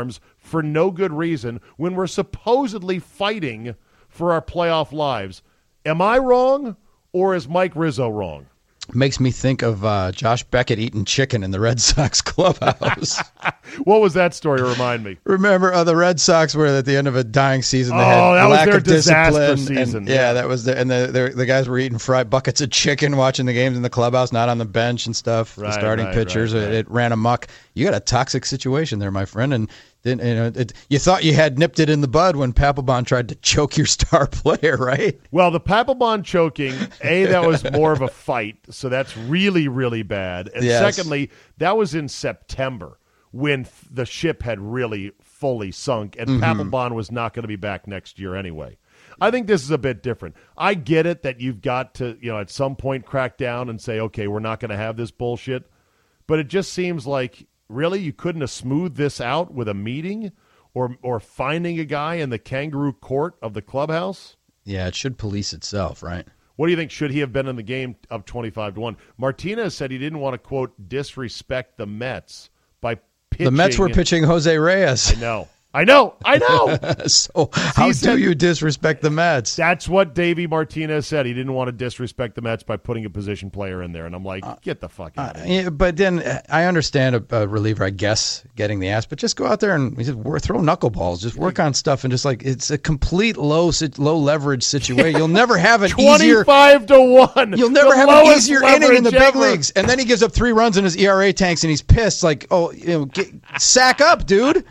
for no good reason when we're supposedly fighting for our playoff lives. Am I wrong, or is Mike Rizzo wrong? Makes me think of uh, Josh Beckett eating chicken in the Red Sox clubhouse. What was that story? Remind me. Remember, uh, the Red Sox were at the end of a dying season. They oh, had that lack was their of disaster discipline. season. And, yeah, yeah, that was the and the, the the guys were eating fried buckets of chicken, watching the games in the clubhouse, not on the bench and stuff. Right, the starting right, pitchers, right, right. It, it ran amok. You got a toxic situation there, my friend, and. Then, you know, it, you thought you had nipped it in the bud when Papelbon tried to choke your star player, right? Well, the Papelbon choking, A, that was more of a fight, so that's really, really bad. And Yes. secondly, that was in September when f- the ship had really fully sunk, and Mm-hmm. Papelbon was not going to be back next year anyway. I think this is a bit different. I get it that you've got to, you know, at some point crack down and say, okay, we're not going to have this bullshit, but it just seems like, really, you couldn't have smoothed this out with a meeting or or finding a guy in the kangaroo court of the clubhouse? Yeah, it should police itself, right? What do you think? Should he have been in the game up twenty-five to one? Martinez said he didn't want to, quote, disrespect the Mets by pitching. The Mets were pitching Jose Reyes. I know. I know. I know. So how said- do you disrespect the Mets? That's what Davey Martinez said. He didn't want to disrespect the Mets by putting a position player in there. And I'm like, get the fuck out of Uh, here. yeah, but then uh, I understand a, a reliever, I guess, getting the ass, but just go out there and just work, throw knuckleballs, just work on stuff, and just like it's a complete low sit- low leverage situation. You'll never have an easier. twenty-five to one. You'll never The have an lowest easier inning in the leverage big ever. leagues, and then he gives up three runs in his E R A tanks, and he's pissed. Like, oh, you know, get, sack up, dude.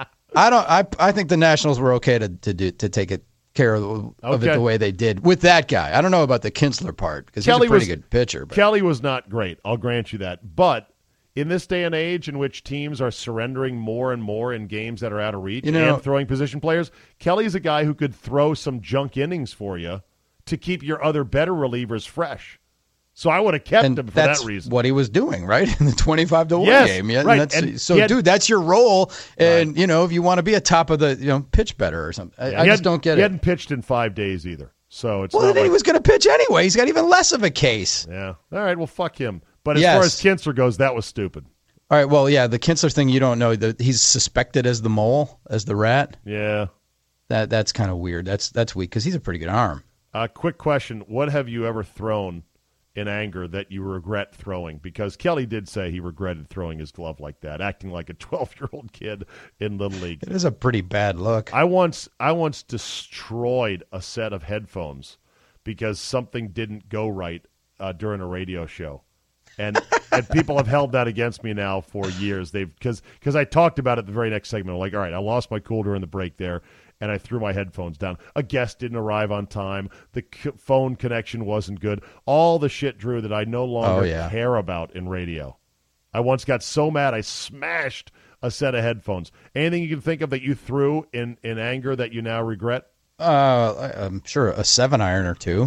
I don't. I I think the Nationals were okay to to do to take it care of, of Okay. it the way they did with that guy. I don't know about the Kinsler part because he's Kelly a pretty was- good pitcher. But. Kelly was not great. I'll grant you that. But in this day and age in which teams are surrendering more and more in games that are out of reach You know- and throwing position players, Kelly's a guy who could throw some junk innings for you to keep your other better relievers fresh. So I would have kept And him for that's that reason. what he was doing, right? In the twenty-five to one Yes, game. Yeah, and right. that's, And so, he had- dude, that's your role. And, you know, if you want to be a top of the, you know, pitch better or something. I, He I just hadn't- don't get he it. hadn't pitched in five days either. So it's Well, not then like, he was going to pitch anyway. He's got even less of a case. yeah. All right, well, fuck him. But as Yes. far as Kinsler goes, that was stupid. All right, well, yeah, the Kinsler thing, you don't know. that he's suspected as the mole, as the rat. Yeah. That That's kind of weird. That's that's weak because he's a pretty good arm. Uh, quick question. What have you ever thrown in anger that you regret throwing? Because Kelly did say he regretted throwing his glove like that, acting like a twelve-year-old kid in Little League. It is a pretty bad look. I once I once destroyed a set of headphones because something didn't go right uh, during a radio show. And and people have held that against me now for years. They've because because I talked about it the very next segment. I'm like, all right, I lost my cool during the break there, and I threw my headphones down. A guest didn't arrive on time. The c- phone connection wasn't good. All the shit, Drew, that I no longer Oh, yeah. care about in radio. I once got so mad I smashed a set of headphones. Anything you can think of that you threw in, in anger that you now regret? Uh, I'm sure a seven iron or two.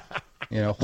You know,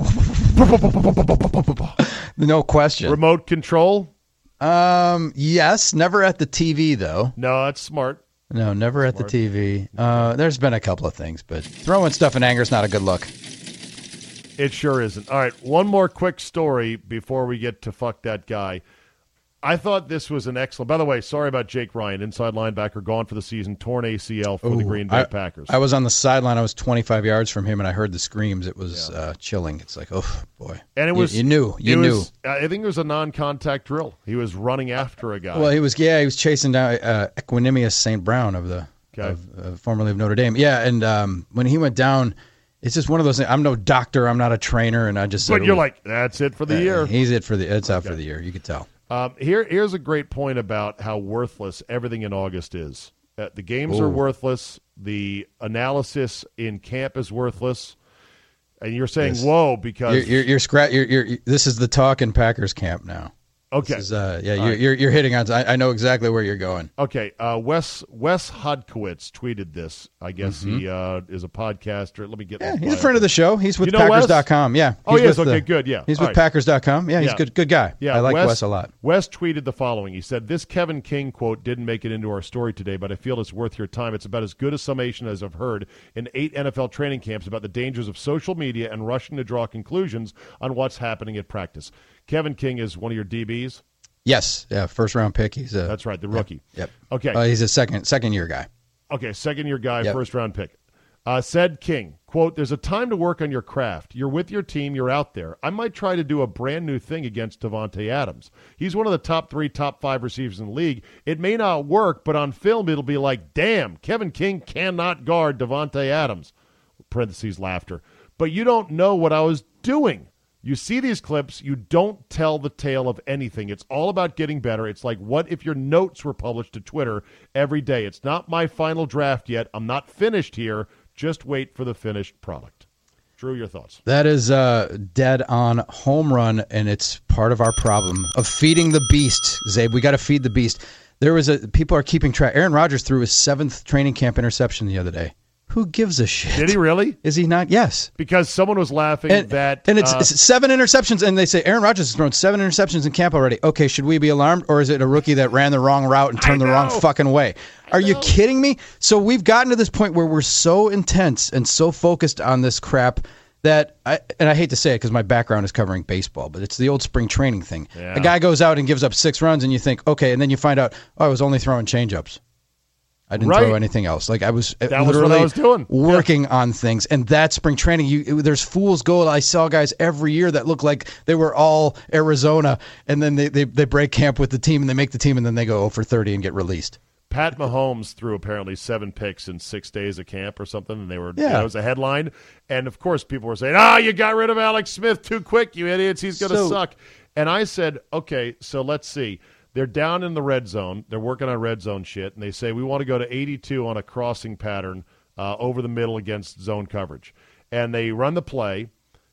no question. Remote control? Um, yes, never at the T V though. No, that's smart. No, never at the T V. Uh, there's been a couple of things, but throwing stuff in anger is not a good look. It sure isn't. All right, one more quick story before we get to fuck that guy. I thought this was an excellent. By the way, sorry about Jake Ryan, inside linebacker, gone for the season, torn A C L for the Ooh, Green Bay I, Packers. I was on the sideline. I was twenty-five yards from him, and I heard the screams. It was uh, chilling. It's like, oh boy. and it You- was you, knew, you it knew. was- I think it was a non-contact drill. He was running after a guy. Well, he was. Yeah, he was chasing down uh, Equanimous Saint Brown of the Okay. of, uh, formerly of Notre Dame. Yeah, and um, when he went down, it's just one of those things. I'm no doctor. I'm not a trainer, and I just. but said, you're "Ooh, like, that's it for the uh, year. He's it for the. It's out for the year. You could tell. Um, here, here's a great point about how worthless everything in August is. Uh, the games Ooh. are worthless. The analysis in camp is worthless. And you're saying, Yes. whoa, because You're you're, you're, scra- you're, you're This is the talk in Packers camp now. okay, This is, uh, yeah, All you're, right. you're you're hitting on. I, I know exactly where you're going. okay. Uh, Wes Wes Hodkowitz tweeted this. I guess he uh, is a podcaster. Let me get. Mm-hmm. Yeah, this he's a bio. friend of the show. He's with You know Wes? Packers dot com. Yeah. Oh, he's he is? with Okay, the- good, yeah. He's All with right. Packers dot com. Yeah, he's Yeah. good. Good guy. Yeah, I like Wes, Wes a lot. Wes tweeted the following. He said, "This Kevin King quote didn't make it into our story today, but I feel it's worth your time. It's about as good a summation as I've heard in eight N F L training camps about the dangers of social media and rushing to draw conclusions on what's happening at practice." Kevin King is one of your D Bs. Yes, yeah, first round pick. He's a That's right, the rookie. Yep. yep. Okay. Uh, he's a second second year guy. Okay, second year guy, Yep. first round pick. Uh, said King, quote, "There's a time to work on your craft. You're with your team. You're out there. I might try to do a brand new thing against Davante Adams. He's one of the top three, top five receivers in the league. It may not work, but on film it'll be like, damn, Kevin King cannot guard Davante Adams." Parentheses, laughter. "But you don't know what I was doing. You see these clips, you don't tell the tale of anything. It's all about getting better. It's like, what if your notes were published to Twitter every day? It's not my final draft yet. I'm not finished here. Just wait for the finished product." Drew, your thoughts? That is uh, dead on home run, and it's part of our problem of feeding the beast, Zabe. We got to feed the beast. There was a people are keeping track. Aaron Rodgers threw his seventh training camp interception the other day. Who gives a shit? Did he really? Is he not? Yes. Because someone was laughing and, that... And it's, uh, it's seven interceptions, and they say, Aaron Rodgers has thrown seven interceptions in camp already. Okay, should we be alarmed, or is it a rookie that ran the wrong route and turned the wrong fucking way? Are you kidding me? So we've gotten to this point where we're so intense and so focused on this crap that, I, and I hate to say it because my background is covering baseball, but it's the old spring training thing. Yeah. A guy goes out and gives up six runs, and you think, okay, and then you find out, oh, I was only throwing changeups. I didn't Right. throw anything else. Like I was That literally was what I was doing. working on things, and that's spring training. You, it- there's fool's gold. I saw guys every year that look like they were all Arizona, and then they, they, they break camp with the team, and they make the team, and then they go oh for thirty and get released. Pat Mahomes threw apparently seven picks in six days of camp or something, and they were Yeah. that was a headline. And of course, people were saying, "Ah, you got rid of Alex Smith too quick, you idiots. He's going to So- suck." And I said, "Okay, so let's see. They're down in the red zone. They're working on red zone shit, and they say we want to go to eighty-two on a crossing pattern uh, over the middle against zone coverage." And they run the play,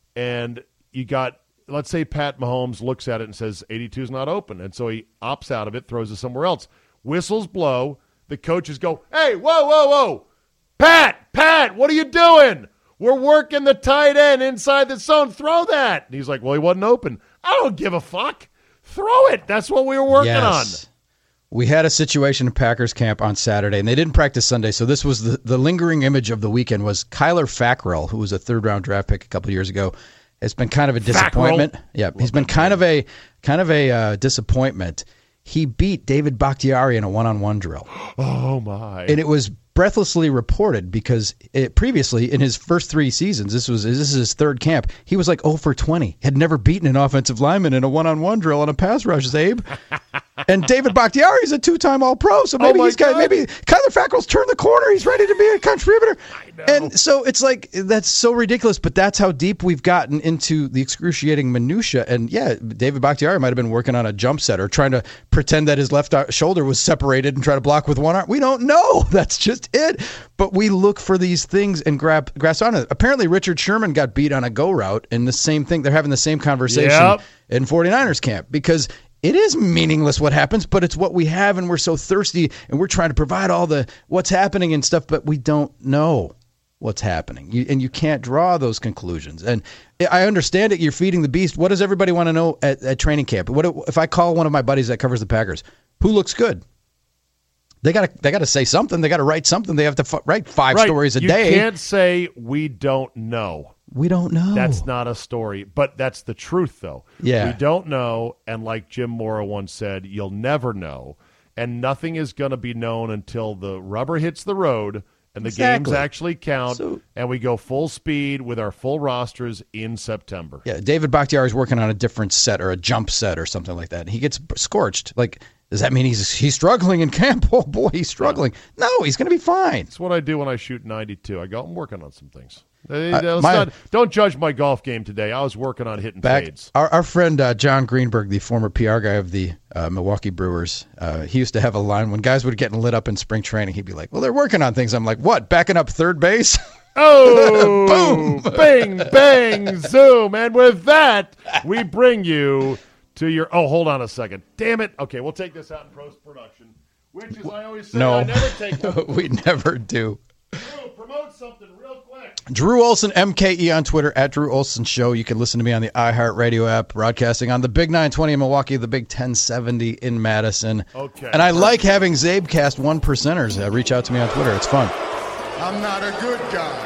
and you got, let's say Pat Mahomes looks at it and says eighty-two is not open, and so he opts out of it, throws it somewhere else. Whistles blow. The coaches go, "Hey, whoa, whoa, whoa. Pat, Pat, what are you doing? We're working the tight end inside the zone. Throw that." And he's like, "Well, he wasn't open." I don't give a fuck. Throw it. That's what we were working Yes. We had a situation in Packers camp on Saturday, and they didn't practice Sunday, so this was the, the lingering image of the weekend was Kyler Fackrell, who was a third-round draft pick a couple of years ago. It's been kind of a disappointment. Fackrell. Yeah, he's been kind of a kind of a uh, disappointment. He beat David Bakhtiari in a one-on-one drill. on. Oh, my. And it was breathlessly reported because it, previously in his first three seasons, this was this is his third camp, he was like oh for twenty, had never beaten an offensive lineman in a one-on-one drill on a pass rush, Zabe. And David Bakhtiari is a two-time All-Pro, so maybe Oh my he's got God. maybe Kyler Fackrell's turned the corner. He's ready to be a contributor. I know. And so it's like that's so ridiculous, but that's how deep we've gotten into the excruciating minutia. And yeah, David Bakhtiari might have been working on a jump set or trying to pretend that his left shoulder was separated and try to block with one arm. We don't know. That's just it. But we look for these things and grab grasp on it. Apparently, Richard Sherman got beat on a go route, and the same thing. They're having the same conversation Yep. in 49ers camp because it is meaningless what happens, but it's what we have, and we're so thirsty, and we're trying to provide all the what's happening and stuff, but we don't know what's happening, you, and you can't draw those conclusions. And I understand it. You're feeding the beast. What does everybody want to know at, at training camp? What if I call one of my buddies that covers the Packers? Who looks good? They got to they got to say something. They got to write something. They have to f- write five Right. stories a you day. You can't say we don't know. We don't know. That's not a story, but that's the truth, though. Yeah. We don't know, and like Jim Mora once said, you'll never know, and nothing is going to be known until the rubber hits the road and the Exactly. games actually count, So- and we go full speed with our full rosters in September. Yeah, David Bakhtiari is working on a different set or a jump set or something like that. And he gets scorched. Like, does that mean he's he's struggling in camp? Oh, boy, he's struggling. No, he's going to be fine. That's what I do when I shoot ninety-two. I go, I'm working on some things. Uh, Uh, let's my- not- don't judge my golf game today. I was working on hitting Back, fades. our, our friend uh, John Greenberg, the former P R guy of the uh, Milwaukee Brewers, uh, he used to have a line when guys would get lit up in spring training. He'd be like, well, they're working on things. I'm like, what, backing up third base? Oh, boom, bing, bang, zoom. And with that, we bring you to your, oh, hold on a second. Damn it. Okay, we'll take this out in post-production, which is, I always say, No. I never take them. We never do. Drew, promote something real quick. Drew Olson, M K E on Twitter, at Drew Olson Show. You can listen to me on the iHeartRadio app, broadcasting on the Big nine twenty in Milwaukee, the Big ten seventy in Madison. Okay. And I like having Zabecast one percenters uh, reach out to me on Twitter. It's fun. I'm not a good guy.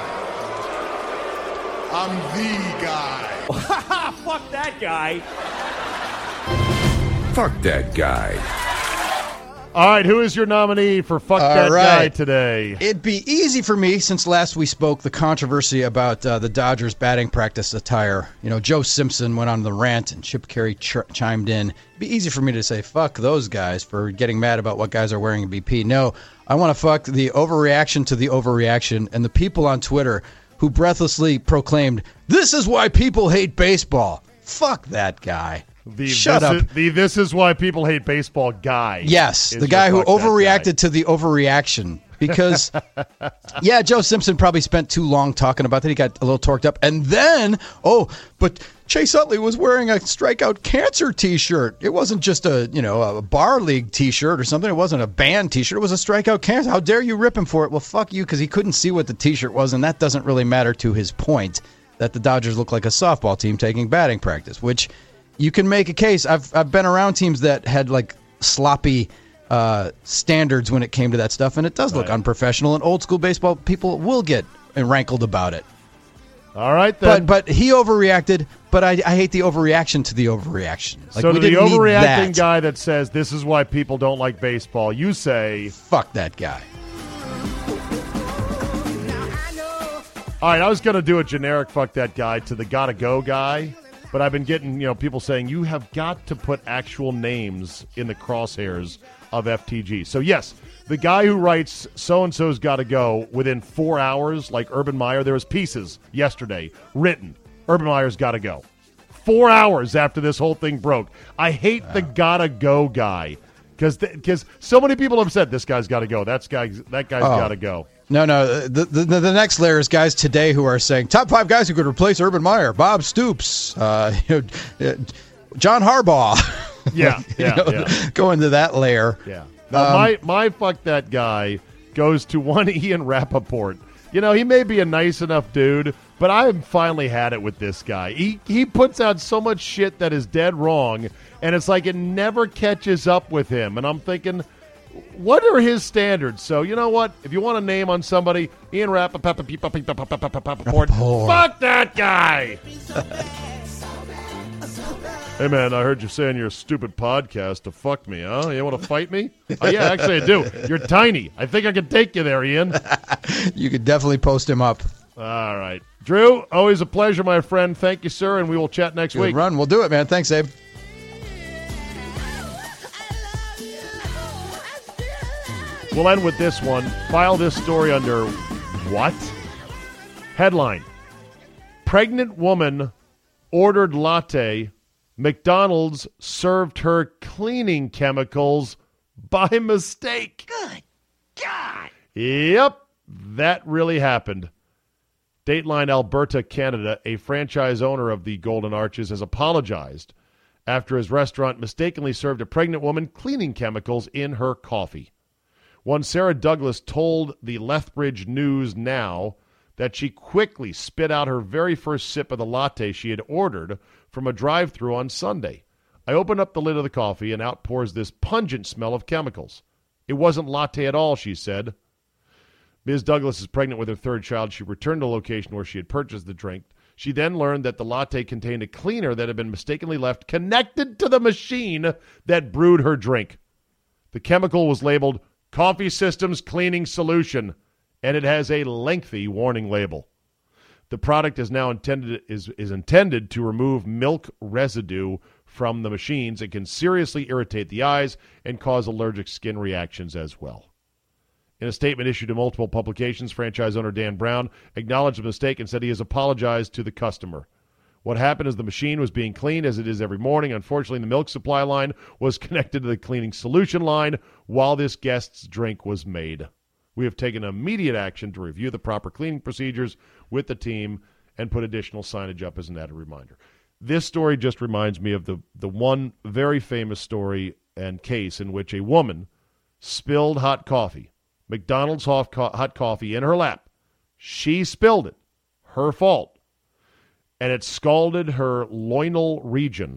I'm the guy. Fuck that guy. Fuck that guy. All right, who is your nominee for Fuck All That right. Guy today? It'd be easy for me, since last we spoke, the controversy about uh, the Dodgers batting practice attire. You know, Joe Simpson went on the rant and Chip Carey ch- chimed in. It'd be easy for me to say, fuck those guys for getting mad about what guys are wearing in B P. No, I want to fuck the overreaction to the overreaction and the people on Twitter who breathlessly proclaimed, this is why people hate baseball. Fuck that guy. The, Shut this up. Is, the This Is Why People Hate Baseball guy. Yes, is the guy your who Fuck That overreacted Guy. to the overreaction. Because, yeah, Joe Simpson probably spent too long talking about that. He got a little torqued up. And then, oh, but Chase Utley was wearing a Strikeout Cancer T-shirt. It wasn't just a, you know, a bar league T-shirt or something. It wasn't a band T-shirt. It was a Strikeout Cancer. How dare you rip him for it? Well, fuck you, because he couldn't see what the T-shirt was, and that doesn't really matter to his point that the Dodgers look like a softball team taking batting practice, which you can make a case. I've I've been around teams that had like sloppy uh, standards when it came to that stuff, and it does look Right. unprofessional. And old school baseball people will get rankled about it. All right, then. But but he overreacted. But I, I hate the overreaction to the overreaction. Like, so we to the didn't need overreacting that. guy that says this is why people don't like baseball, you say, Fuck that guy. all right, I was going to do a generic fuck that guy to the gotta go guy, but I've been getting, you know, people saying you have got to put actual names in the crosshairs of F T G. So yes, the guy who writes so-and-so's gotta go within four hours, like Urban Meyer, there was pieces yesterday written, Urban Meyer's gotta go. Four hours after this whole thing broke. I hate the gotta go guy because because so many people have said this guy's gotta go, that's guy, that guy's Oh. gotta go. No, no. The, the the next layer is guys today who are saying top five guys who could replace Urban Meyer: Bob Stoops, uh, you know, uh, John Harbaugh. Yeah, You yeah, know, yeah. Go into that layer. Yeah. Now, Um, my, my fuck that guy goes to one Ian Rappaport. You know, he may be a nice enough dude, but I have finally had it with this guy. He he puts out so much shit that is dead wrong, and it's like it never catches up with him. And I'm thinking, what are his standards? So, you know what? If you want a name on somebody, Ian Rappaport, fuck that guy! Hey, man, I heard you saying your stupid podcast to fuck me, huh? You want to fight me? Oh, yeah, actually, I do. You're tiny. I think I can take you there, Ian. You could definitely post him up. All right. Drew, always a pleasure, my friend. Thank you, sir, and we will chat next Good week. run. We'll do it, man. Thanks, Abe. We'll end with this one. File this story under what? Headline: Pregnant woman ordered latte. McDonald's served her cleaning chemicals by mistake. Good God. Yep, that really happened. Dateline Alberta, Canada, a franchise owner of the Golden Arches, has apologized after his restaurant mistakenly served a pregnant woman cleaning chemicals in her coffee. One Sarah Douglas told the Lethbridge News Now that she quickly spit out her very first sip of the latte she had ordered from a drive-thru on Sunday. I opened up the lid of the coffee and out pours this pungent smell of chemicals. It wasn't latte at all, she said. Miz Douglas is pregnant with her third child. She returned to the location where she had purchased the drink. She then learned that the latte contained a cleaner that had been mistakenly left connected to the machine that brewed her drink. The chemical was labeled Coffee Systems Cleaning Solution, and it has a lengthy warning label. The product is now intended is, is intended to remove milk residue from the machines. It can seriously irritate the eyes and cause allergic skin reactions as well. In a statement issued to multiple publications, franchise owner Dan Brown acknowledged the mistake and said he has apologized to the customer. What happened is the machine was being cleaned as it is every morning. Unfortunately, the milk supply line was connected to the cleaning solution line while this guest's drink was made. We have taken immediate action to review the proper cleaning procedures with the team and put additional signage up as an added reminder. This story just reminds me of the, the one very famous story and case in which a woman spilled hot coffee, McDonald's hot, co- hot coffee in her lap. She spilled it. Her fault. And it scalded her loinal region.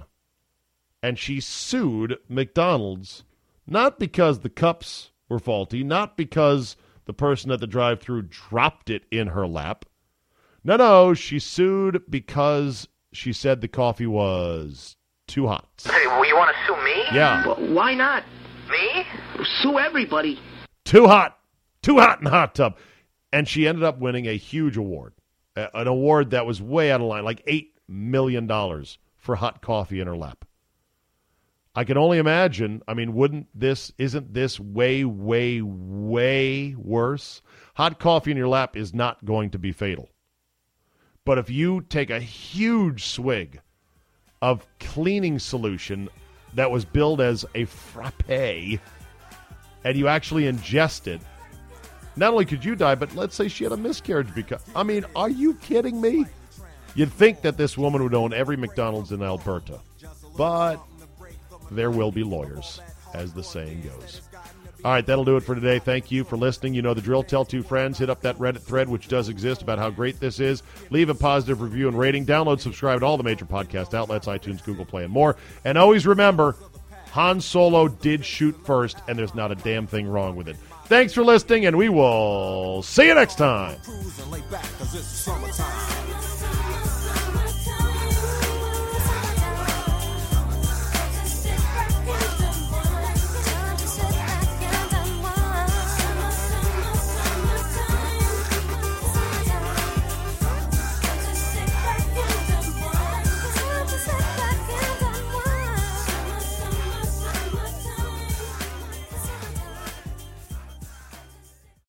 And she sued McDonald's, not because the cups were faulty, not because the person at the drive-thru dropped it in her lap. No, no, she sued because she said the coffee was too hot. Hey, well, you want to sue me? Yeah. Well, why not? Me? Sue everybody. Too hot. Too hot in the hot tub. And she ended up winning a huge award, an award that was way out of line, like eight million dollars for hot coffee in her lap. I can only imagine, I mean, wouldn't this, isn't this way, way, way worse? Hot coffee in your lap is not going to be fatal. But if you take a huge swig of cleaning solution that was billed as a frappe and you actually ingest it, not only could you die, but let's say she had a miscarriage. Because I mean, are you kidding me? You'd think that this woman would own every McDonald's in Alberta. But there will be lawyers, as the saying goes. All right, that'll do it for today. Thank you for listening. You know the drill. Tell two friends. Hit up that Reddit thread, which does exist, about how great this is. Leave a positive review and rating. Download, subscribe to all the major podcast outlets, iTunes, Google Play, and more. And always remember, Han Solo did shoot first, and there's not a damn thing wrong with it. Thanks for listening, and we will see you next time.